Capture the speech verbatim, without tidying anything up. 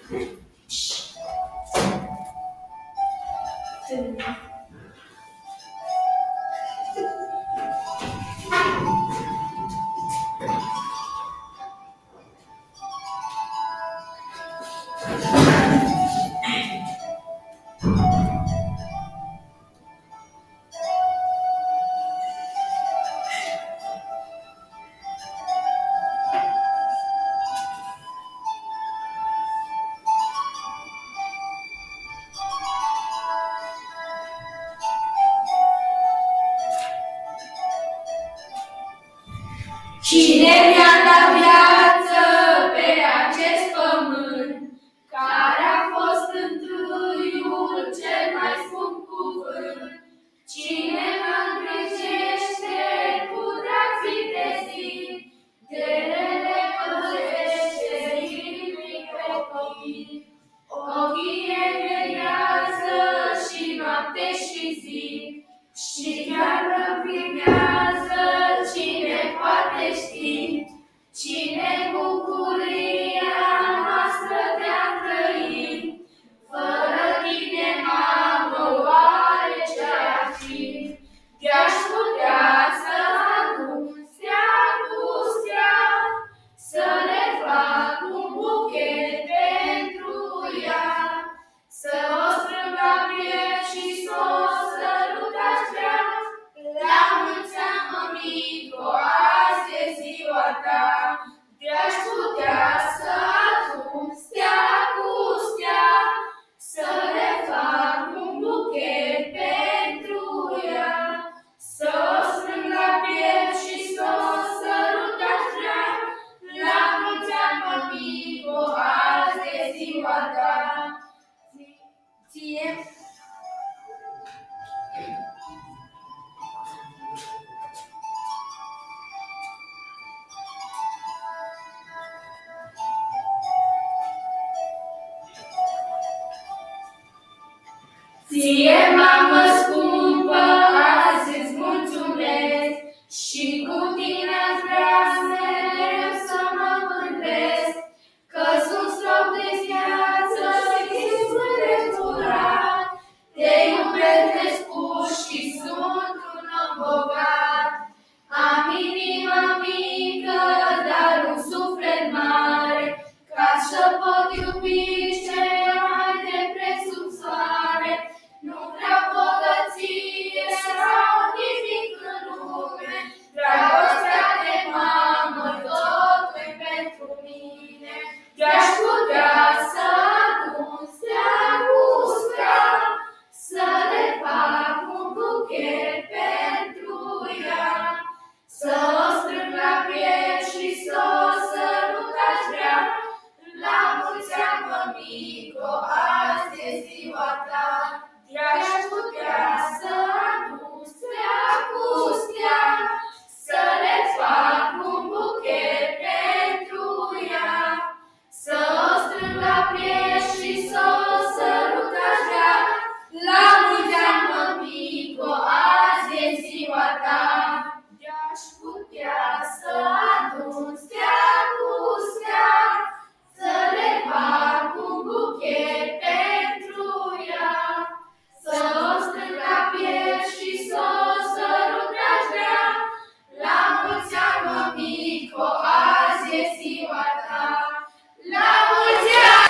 Cine mi-a dat viață pe acest pământ, care a fost întâiul cel mai scump cuvânt? Cine mă îngrijește cu drag zi de zi, de rele păzește zilnic pe copii? Ochii ei veghează și noapte și zi, și chiar răpimează. Cine poate ști, cine bucuria noastră de-a trăi? Fără tine, mamă, oare ce-ar fi? Te-aș putea să adun stea cu stea, să le fac un buchet pentru ea, să o strâng la piept și să o sărut aș vrea. La mulți ani, mămico, azi e ziua ta, te-aș putea să adun stea cu stea, să le fac un buchet pentru ea, să o strâng la piept și să o sărut aș vrea. La mulți ani, mămico, azi e ziua ta. Ție Ție, mamă scumpă, azi îți mulțumesc, și cu tine-aș vrea mereu să mă mândresc, că sunt strop de viață și sunt de curat. Te iubesc nespus și sunt un om bogat. Am inima mică, dar un suflet mare, ca să pot iubi ce mai de preț sub soare. Nu vreau bogăție sau nimic în lume, dragostea de mamă totul pentru mine. Te-aș putea să adun stea cu stea, să le fac un buchet pentru ea, să o strâng la piept și să o sărut aș vrea. La mulți ani, mămico, azi e ziua ta, te-aș putea să adun stea cu stea, să le fac un buchet pentru ea, să o strâng la piept și să